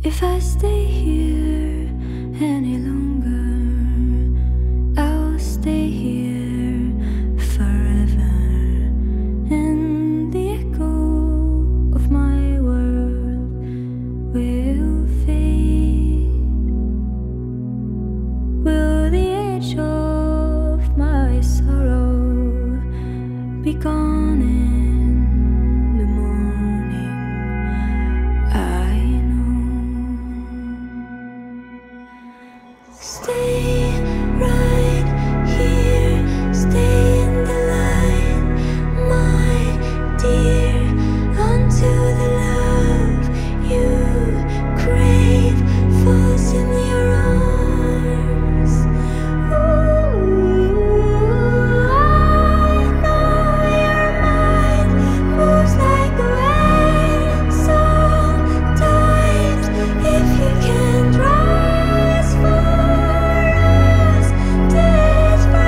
If I stay here any longer, I'll stay here forever. And the echo of my world will fade. Will the edge of my sorrow be gone in the morning? I know. Stay right here, stay in the light, my dear, until the love you crave falls in your arms. Ooh, I know your mind moves like a wave. Sometimes, if you can't rise for us, days for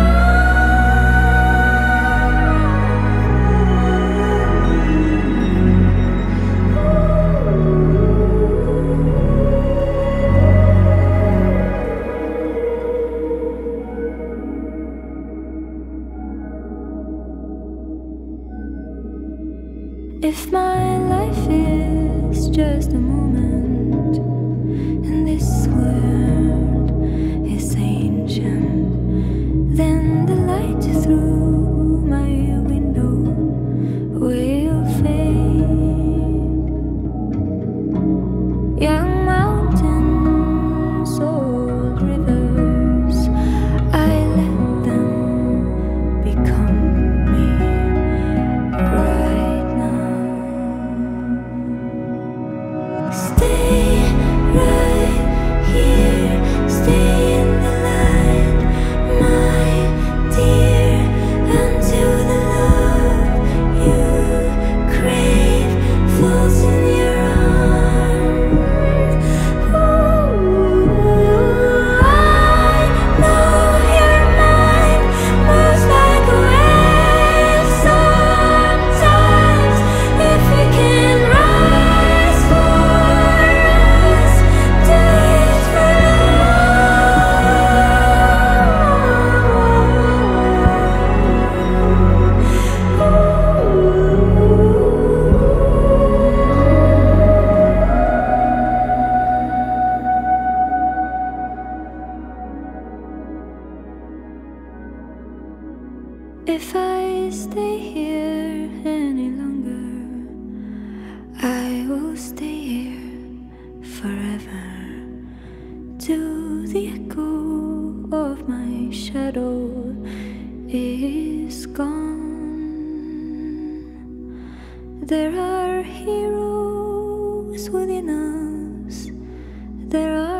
if my life is just a moment and this world is ancient, then the light through my window will fade. Young mountains, old rivers, I let them become me right now. Stay right here, stay in the light, my dear, until the love you crave falls in your arms. Ooh, I know your mind moves like a wave. Sometimes, if you can rise for us, days for if I stay here any longer, I will stay here forever. Till the echo of my shadow is gone. There are heroes within us. There are